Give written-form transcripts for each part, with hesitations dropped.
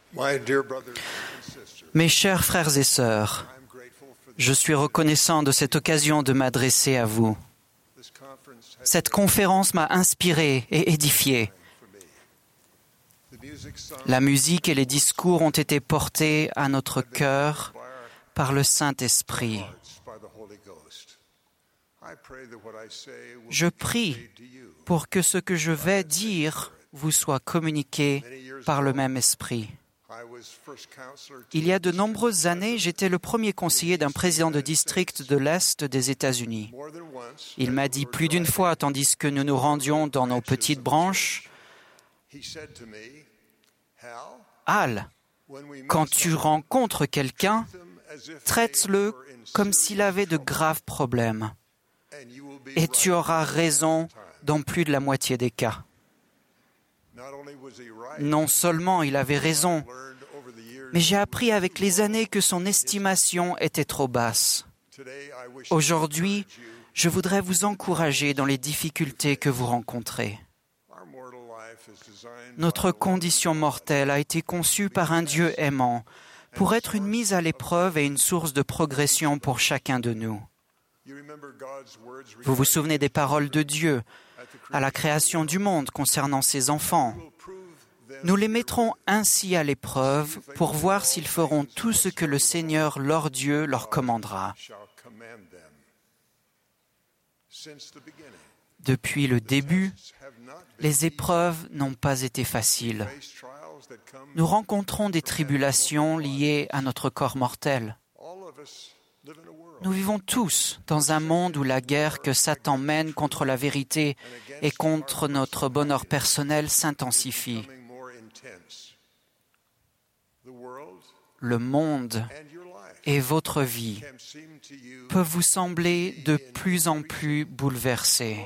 Mes chers frères et sœurs, je suis reconnaissant de cette occasion de m'adresser à vous. Cette conférence m'a inspiré et édifié. La musique et les discours ont été portés à notre cœur par le Saint-Esprit. Je prie pour que ce que je vais dire vous soit communiqué par le même esprit. Il y a de nombreuses années, j'étais le premier conseiller d'un président de district de l'Est des États-Unis. Il m'a dit plus d'une fois, tandis que nous nous rendions dans nos petites branches, « Al, quand tu rencontres quelqu'un, traite-le comme s'il avait de graves problèmes. Et tu auras raison dans plus de la moitié des cas. » Non seulement il avait raison, mais j'ai appris avec les années que son estimation était trop basse. Aujourd'hui, je voudrais vous encourager dans les difficultés que vous rencontrez. Notre condition mortelle a été conçue par un Dieu aimant pour être une mise à l'épreuve et une source de progression pour chacun de nous. Vous vous souvenez des paroles de Dieu à la création du monde concernant ses enfants. Nous les mettrons ainsi à l'épreuve pour voir s'ils feront tout ce que le Seigneur, leur Dieu, leur commandera. Depuis le début, les épreuves n'ont pas été faciles. Nous rencontrons des tribulations liées à notre corps mortel. Nous vivons tous dans un monde où la guerre que Satan mène contre la vérité et contre notre bonheur personnel s'intensifie. Le monde et votre vie peuvent vous sembler de plus en plus bouleversés.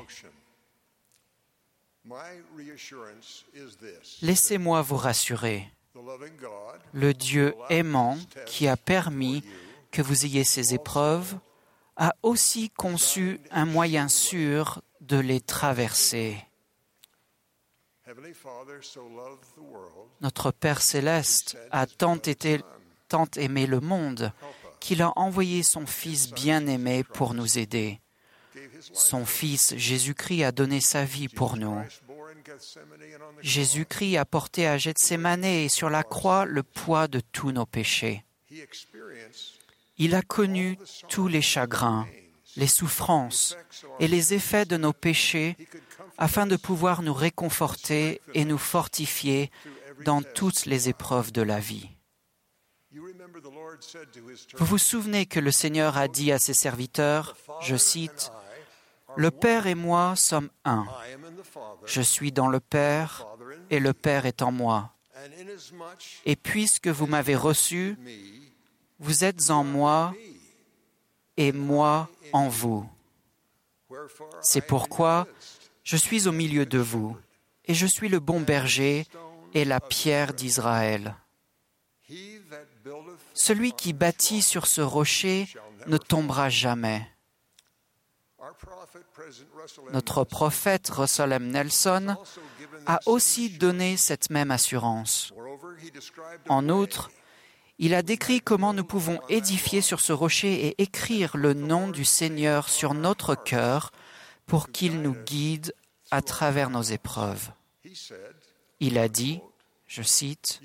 Laissez-moi vous rassurer. Le Dieu aimant qui a permis que vous ayez ces épreuves a aussi conçu un moyen sûr de les traverser. Notre Père céleste a tant aimé le monde qu'il a envoyé son Fils bien-aimé pour nous aider. Son Fils Jésus-Christ a donné sa vie pour nous. Jésus-Christ a porté à Gethsémane et sur la croix le poids de tous nos péchés. Il a connu tous les chagrins, les souffrances et les effets de nos péchés afin de pouvoir nous réconforter et nous fortifier dans toutes les épreuves de la vie. Vous vous souvenez que le Seigneur a dit à ses serviteurs, je cite, « Le Père et moi sommes un. Je suis dans le Père et le Père est en moi. Et puisque vous m'avez reçu, vous êtes en moi et moi en vous. C'est pourquoi je suis au milieu de vous et je suis le bon berger et la pierre d'Israël. Celui qui bâtit sur ce rocher ne tombera jamais. » Notre prophète Russell M. Nelson a aussi donné cette même assurance. En outre, il a décrit comment nous pouvons édifier sur ce rocher et écrire le nom du Seigneur sur notre cœur pour qu'il nous guide à travers nos épreuves. Il a dit, je cite,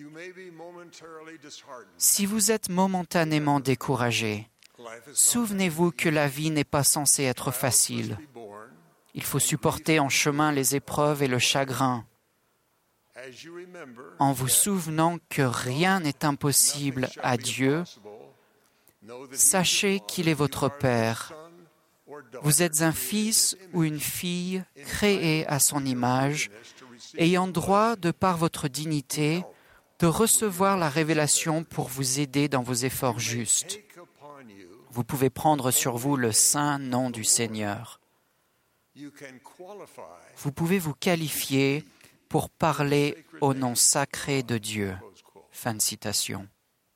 « Si vous êtes momentanément découragé, souvenez-vous que la vie n'est pas censée être facile. Il faut supporter en chemin les épreuves et le chagrin. En vous souvenant que rien n'est impossible à Dieu, sachez qu'il est votre Père. Vous êtes un fils ou une fille créé à son image, ayant droit, de par votre dignité, de recevoir la révélation pour vous aider dans vos efforts justes. Vous pouvez prendre sur vous le saint nom du Seigneur. Vous pouvez vous qualifier pour parler au nom sacré de Dieu. » Fin de citation.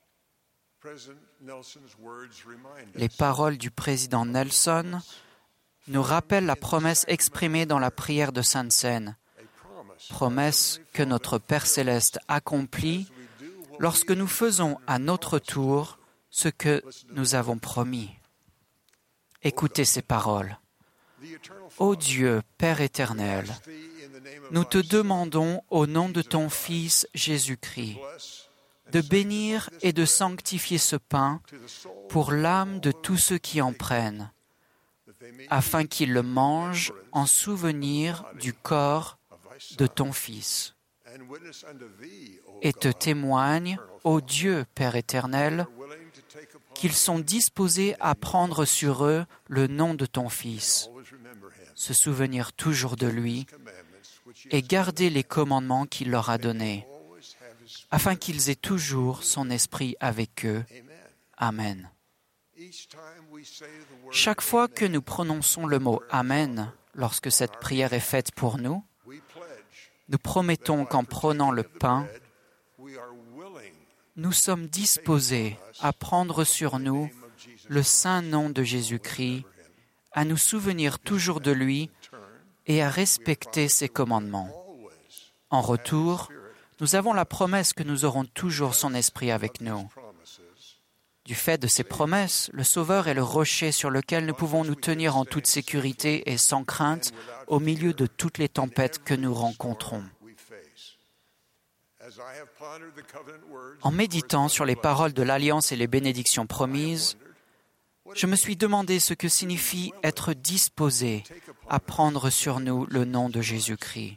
Les paroles du président Nelson nous rappellent la promesse exprimée dans la prière de Sainte Seine, promesse que notre Père céleste accomplit lorsque nous faisons à notre tour ce que nous avons promis. Écoutez ces paroles. Ô Dieu, Père éternel, nous te demandons au nom de ton Fils Jésus-Christ de bénir et de sanctifier ce pain pour l'âme de tous ceux qui en prennent, afin qu'ils le mangent en souvenir du corps de ton Fils. Et te témoignent, ô Dieu, Père éternel, qu'ils sont disposés à prendre sur eux le nom de ton Fils, se souvenir toujours de lui et garder les commandements qu'il leur a donnés, afin qu'ils aient toujours son esprit avec eux. Amen. Chaque fois que nous prononçons le mot « Amen » lorsque cette prière est faite pour nous, nous promettons qu'en prenant le pain, nous sommes disposés à prendre sur nous le saint nom de Jésus-Christ, à nous souvenir toujours de lui et à respecter ses commandements. En retour, nous avons la promesse que nous aurons toujours son esprit avec nous. Du fait de ces promesses, le Sauveur est le rocher sur lequel nous pouvons nous tenir en toute sécurité et sans crainte au milieu de toutes les tempêtes que nous rencontrons. En méditant sur les paroles de l'Alliance et les bénédictions promises, je me suis demandé ce que signifie être disposé à prendre sur nous le nom de Jésus-Christ.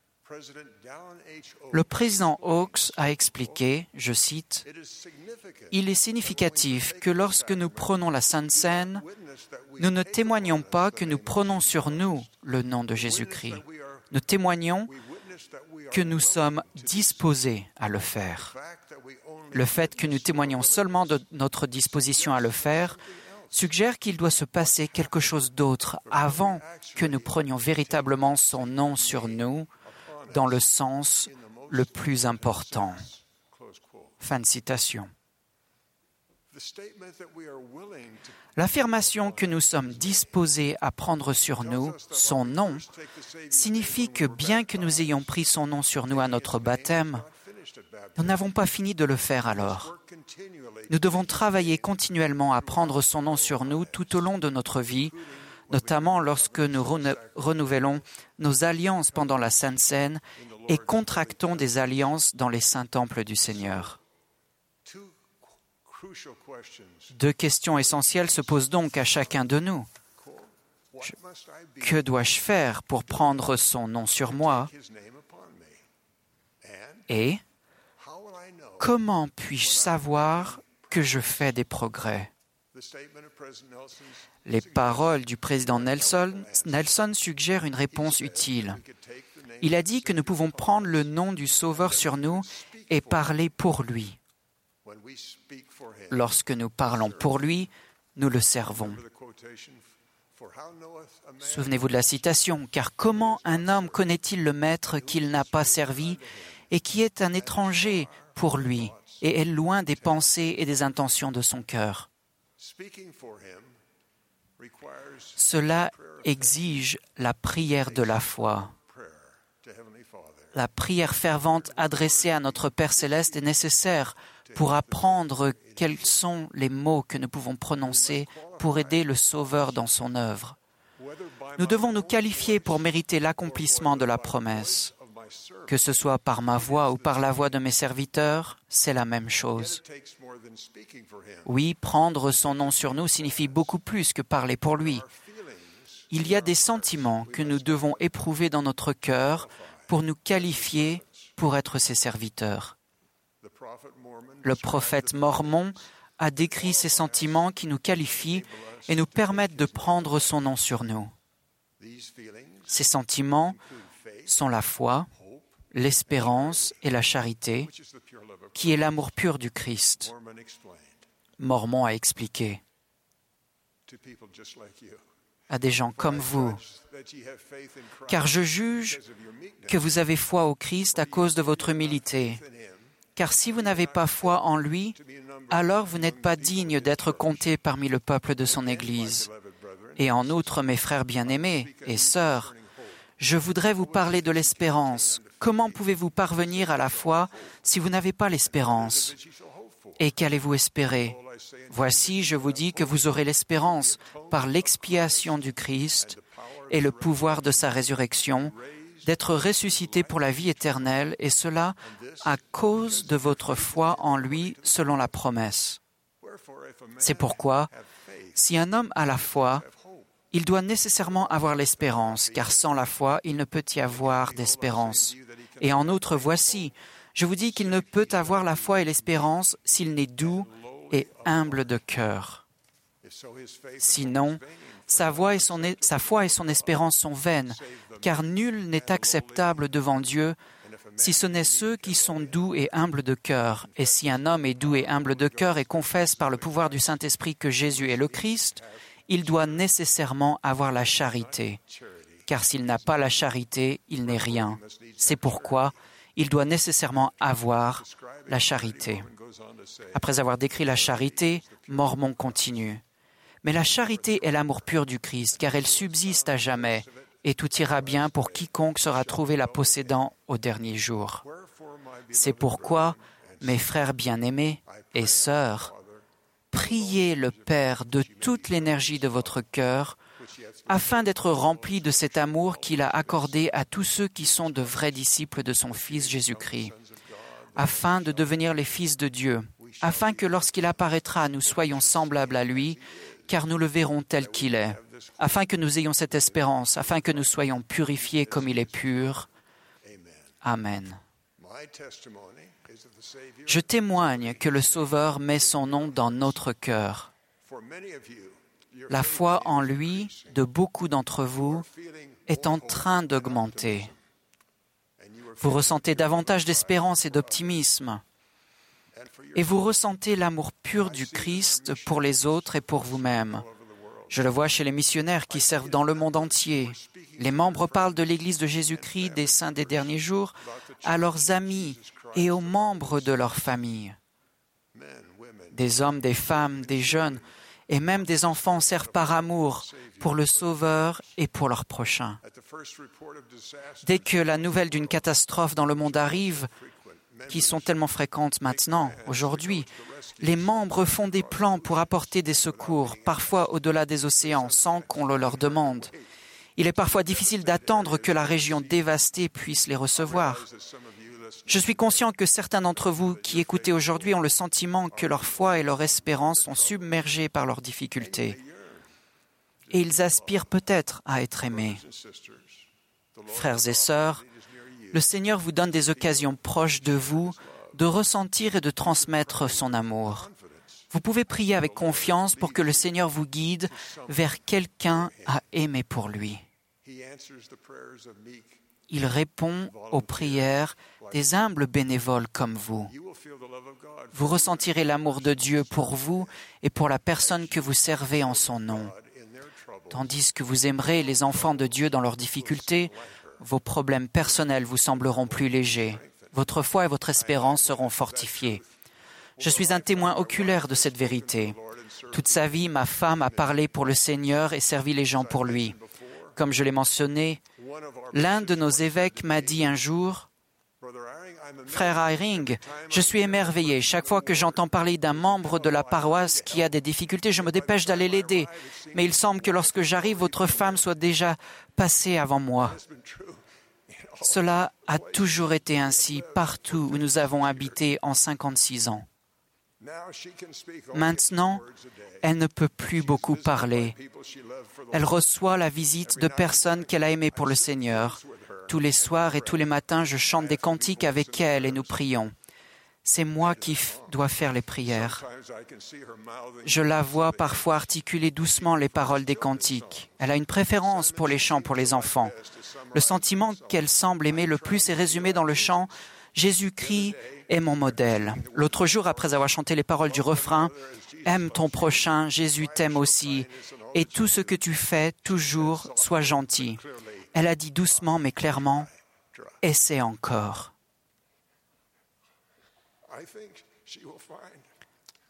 Le président Oaks a expliqué, je cite, « Il est significatif que lorsque nous prenons la Sainte Seine, nous ne témoignons pas que nous prenons sur nous le nom de Jésus-Christ. Nous témoignons que nous sommes disposés à le faire. Le fait que nous témoignons seulement de notre disposition à le faire suggère qu'il doit se passer quelque chose d'autre avant que nous prenions véritablement son nom sur nous dans le sens le plus important. » Fin de citation. L'affirmation que nous sommes disposés à prendre sur nous son nom signifie que bien que nous ayons pris son nom sur nous à notre baptême, nous n'avons pas fini de le faire alors. Nous devons travailler continuellement à prendre son nom sur nous tout au long de notre vie, notamment lorsque nous renouvelons nos alliances pendant la Sainte Seine et contractons des alliances dans les saints temples du Seigneur. Deux questions essentielles se posent donc à chacun de nous. Que dois-je faire pour prendre son nom sur moi? Et comment puis-je savoir que je fais des progrès? Les paroles du président Nelson suggèrent une réponse utile. Il a dit que nous pouvons prendre le nom du Sauveur sur nous et parler pour lui. Lorsque nous parlons pour lui, nous le servons. Souvenez-vous de la citation, « Car comment un homme connaît-il le Maître qu'il n'a pas servi et qui est un étranger pour lui et est loin des pensées et des intentions de son cœur ?» Cela exige la prière de la foi. La prière fervente adressée à notre Père céleste est nécessaire pour apprendre quels sont les mots que nous pouvons prononcer pour aider le Sauveur dans son œuvre. Nous devons nous qualifier pour mériter l'accomplissement de la promesse. Que ce soit par ma voix ou par la voix de mes serviteurs, c'est la même chose. Oui, prendre son nom sur nous signifie beaucoup plus que parler pour lui. Il y a des sentiments que nous devons éprouver dans notre cœur pour nous qualifier pour être ses serviteurs. Le prophète Mormon a décrit ces sentiments qui nous qualifient et nous permettent de prendre son nom sur nous. Ces sentiments sont la foi, l'espérance et la charité, qui est l'amour pur du Christ. Mormon a expliqué à des gens comme vous, « Car je juge que vous avez foi au Christ à cause de votre humilité. Car si vous n'avez pas foi en lui, alors vous n'êtes pas digne d'être compté parmi le peuple de son Église. Et en outre, mes frères bien-aimés et sœurs, Je voudrais vous parler de l'espérance. Comment pouvez-vous parvenir à la foi si vous n'avez pas l'espérance? Et qu'allez-vous espérer? Voici, je vous dis que vous aurez l'espérance par l'expiation du Christ et le pouvoir de sa résurrection, d'être ressuscité pour la vie éternelle, et cela à cause de votre foi en lui selon la promesse. C'est pourquoi, si un homme a la foi, il doit nécessairement avoir l'espérance, car sans la foi, il ne peut y avoir d'espérance. Et en outre, voici, je vous dis qu'il ne peut avoir la foi et l'espérance s'il n'est doux et humble de cœur. Sinon, sa foi et son espérance sont vaines, car nul n'est acceptable devant Dieu si ce n'est ceux qui sont doux et humbles de cœur. Et si un homme est doux et humble de cœur et confesse par le pouvoir du Saint-Esprit que Jésus est le Christ, il doit nécessairement avoir la charité. Car s'il n'a pas la charité, il n'est rien. C'est pourquoi il doit nécessairement avoir la charité. Après avoir décrit la charité, Mormon continue. Mais la charité est l'amour pur du Christ, car elle subsiste à jamais, et tout ira bien pour quiconque sera trouvé la possédant au dernier jour. C'est pourquoi, mes frères bien-aimés et sœurs, priez le Père de toute l'énergie de votre cœur, afin d'être remplis de cet amour qu'il a accordé à tous ceux qui sont de vrais disciples de son Fils Jésus-Christ, afin de devenir les fils de Dieu, afin que lorsqu'il apparaîtra, nous soyons semblables à lui, car nous le verrons tel qu'il est, afin que nous ayons cette espérance, afin que nous soyons purifiés comme il est pur. Amen. Je témoigne que le Sauveur met son nom dans notre cœur. La foi en lui de beaucoup d'entre vous est en train d'augmenter. Vous ressentez davantage d'espérance et d'optimisme. Et vous ressentez l'amour pur du Christ pour les autres et pour vous-même. Je le vois chez les missionnaires qui servent dans le monde entier. Les membres parlent de l'Église de Jésus-Christ des saints des derniers jours à leurs amis et aux membres de leur famille. Des hommes, des femmes, des jeunes et même des enfants servent par amour pour le Sauveur et pour leur prochain. Dès que la nouvelle d'une catastrophe dans le monde arrive, qui sont tellement fréquentes maintenant, aujourd'hui, les membres font des plans pour apporter des secours, parfois au-delà des océans, sans qu'on le leur demande. Il est parfois difficile d'attendre que la région dévastée puisse les recevoir. Je suis conscient que certains d'entre vous qui écoutez aujourd'hui ont le sentiment que leur foi et leur espérance sont submergées par leurs difficultés. Et ils aspirent peut-être à être aimés. Frères et sœurs, le Seigneur vous donne des occasions proches de vous de ressentir et de transmettre son amour. Vous pouvez prier avec confiance pour que le Seigneur vous guide vers quelqu'un à aimer pour lui. Il répond aux prières des humbles bénévoles comme vous. Vous ressentirez l'amour de Dieu pour vous et pour la personne que vous servez en son nom. Tandis que vous aimerez les enfants de Dieu dans leurs difficultés, vos problèmes personnels vous sembleront plus légers. Votre foi et votre espérance seront fortifiées. Je suis un témoin oculaire de cette vérité. Toute sa vie, ma femme a parlé pour le Seigneur et servi les gens pour lui. Comme je l'ai mentionné, l'un de nos évêques m'a dit un jour, « Frère Eyring, je suis émerveillé. Chaque fois que j'entends parler d'un membre de la paroisse qui a des difficultés, je me dépêche d'aller l'aider. Mais il semble que lorsque j'arrive, votre femme soit déjà passée avant moi. » Cela a toujours été ainsi partout où nous avons habité en 56 ans. Maintenant, elle ne peut plus beaucoup parler. Elle reçoit la visite de personnes qu'elle a aimées pour le Seigneur. Tous les soirs et tous les matins, je chante des cantiques avec elle et nous prions. C'est moi qui dois faire les prières. Je la vois parfois articuler doucement les paroles des cantiques. Elle a une préférence pour les chants pour les enfants. Le sentiment qu'elle semble aimer le plus est résumé dans le chant « Jésus-Christ est mon modèle ». L'autre jour, après avoir chanté les paroles du refrain « Aime ton prochain, Jésus t'aime aussi, et tout ce que tu fais, toujours, sois gentil ». Elle a dit doucement mais clairement « Essaie encore ».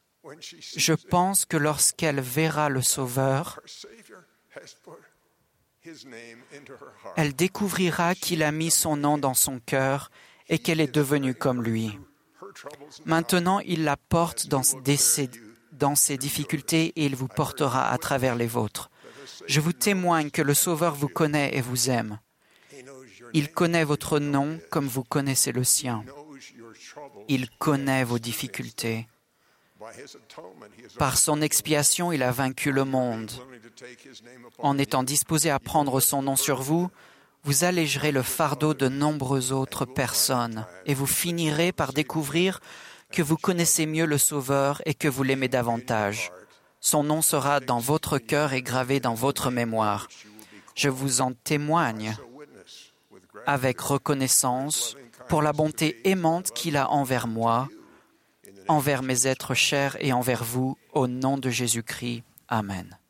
Je pense que lorsqu'elle verra le Sauveur, Elle découvrira qu'il a mis son nom dans son cœur et qu'elle est devenue comme lui. Maintenant, il la porte dans ses difficultés et il vous portera à travers les vôtres. Je vous témoigne que le Sauveur vous connaît et vous aime. Il connaît votre nom comme vous connaissez le sien. Il connaît vos difficultés. Par son expiation, il a vaincu le monde. En étant disposé à prendre son nom sur vous, vous allégerez le fardeau de nombreuses autres personnes et vous finirez par découvrir que vous connaissez mieux le Sauveur et que vous l'aimez davantage. Son nom sera dans votre cœur et gravé dans votre mémoire. Je vous en témoigne avec reconnaissance pour la bonté aimante qu'il a envers moi, envers mes êtres chers et envers vous, au nom de Jésus-Christ. Amen.